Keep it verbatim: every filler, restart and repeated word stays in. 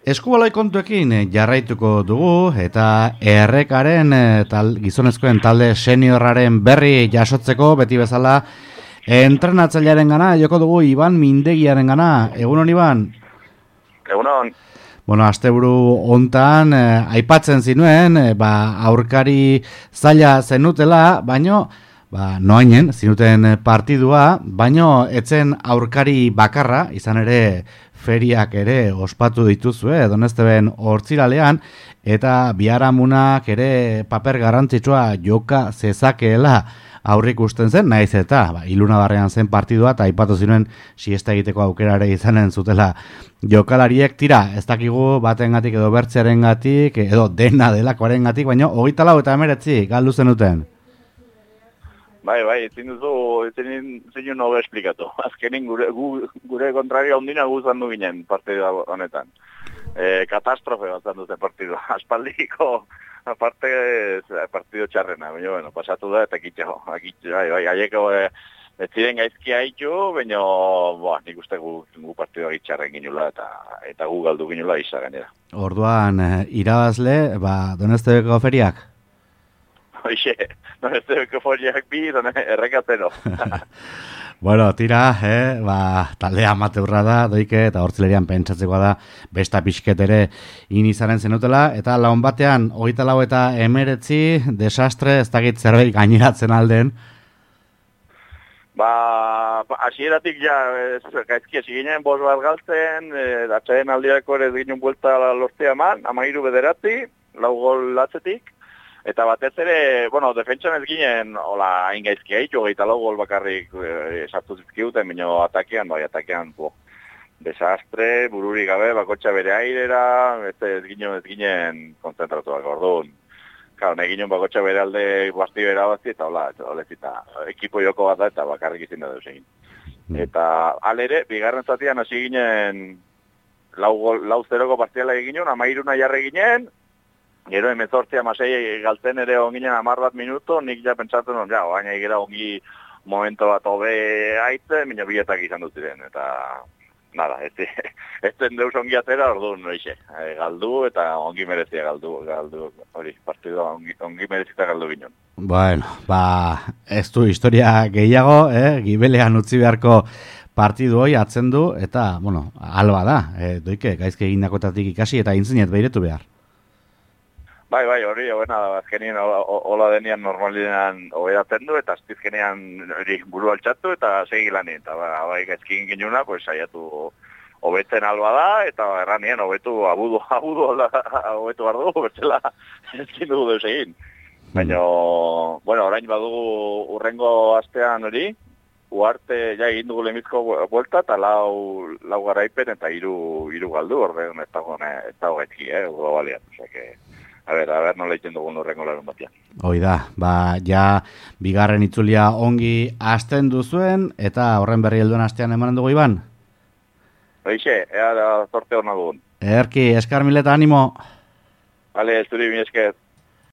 Eskubaloi kontuekin jarraituko dugu eta errekaren tal, gizonezkoen talde seniorraren berri jasotzeko beti bezala entrenatzailearen gana, joko dugu Iban Mindegiaren gana. Egunon, Iban? Egunon. Bueno, asteburu hontan eh, aipatzen zinuen, eh, ba, aurkari zaila zenutela, baino ba, noainen zinuten partidua, baino etzen aurkari bakarra, izan ere feriak ere ospatu dituzue, Donezteben hortziralean, eta biharamunak ere paper garrantzitsua joka zezakeela aurrik usten zen, naiz eta ba, Ilunabarrean zen partidua, eta aipatu zinuen siesta egiteko aukerare izanen zutela jokalariek. Tira, ez dakigu batengatik edo bertzearengatik edo dena delakoarengatik, baina hogeita lau eta emeretzi galdu zenuten. Bai, bai, ezin duzu, ezin zinu nobe esplikatu. Azkenin gure, gu, gure kontraria ondina guzan du ginen partidua honetan. E, katastrofe bat zandu zen partidua. Aspaldiko, aparte, partido txarrena. Baina, bueno, pasatu da eta kitxo. Bai, bai, haieko e, ez ziren gaizki haitu, baina, boa, nik uste gu, gu partidua gitxarren ginula eta, eta gu galdu ginula isa gainera. Orduan, irabazle, ba, Doneztebeko feriak? Hoxe, Doneztebeko feriak bi, errekatero. Bueno, tira, eh, ba, taldea amateurra da, doike, eta hortzilerian pentsatzekoa da, besta pixket ere inizaren zenutela, eta laun batean, hogeita lau eta emeretzi, desastre, ez dakit zerbait gaineratzen alden. Ba, hasieratik ja, gaizki hasi ginen, bos bat galtzen, e, atxaden aldiako ere ez ginen buelta lortzea eman, amairu bederatzi, lau gol latzetik, eta batez ere, bueno, defentsan ez ginen, hola, hain gaizki haitu, gehieta lau gol bakarrik e, sartu zizkiuten, minio atakean, bai, atakean, bo, desastre, bururik gabe, bakotxa bere airera, ez, ez ginen, ez ginen konzentratuak, orduan. Claro, nahi ginen bakotxa bere alde basti bera bazi, eta hola, hola, eta ekipo joko bat da, eta bakarrik izin da deus egin. Eta alere, bigarren zatian hasi ginen, lau, gol, lau zeroko partiala eginen, amairuna jarre ginen, gero emezortzia masei galtzen ere onginen amar bat minuto, nik ja pentsatzen non, ja, baina egera ongi momento bat hobe aitze, minio biletak izan dut ziren, eta nada, ez, ez den deus ongi atera, orduan, noixe, e, galdu eta ongi merezia galdu, galdu, hori, partidua ongi, ongi merezita galdu ginen. Bueno, ba, ez du historia gehiago, eh, gibelean utzi beharko partidu hoi atzen du, eta, bueno, alba da, eh, doike, gaizke egindakotatik ikasi eta intzinet behiretu behar. Bai, bai, hori, hoena, azkenien hola denian normalidean hoberatzen du, eta aztizkenean hori buru altxatu, eta segi lanien, eta ba, bai gaizkin ginuna, pues saiatu hobetzen alba da, eta erranien hobetu abudu, abudu hobetu bardu, bertzela ezkin dugu deus egin. Baina, bueno, orain badugu urrengo astean hori, uarte ja egin dugu lemizko buelta, eta lau, lau garaipen, eta hiru, hiru galdu, ordean ez dago gaizki, eh, globalian, osea, A ber, a ber, nola iten dugun horrengo larun batean. Hoi da, ba, ja, bigarren itzulia ongi hasten duzuen, eta horren berri helduen astean emanen dugu, Iban? Hoixe, ea da zorte hor nagun. Erki, eskar mileta animo. Bale, zuri mi esker.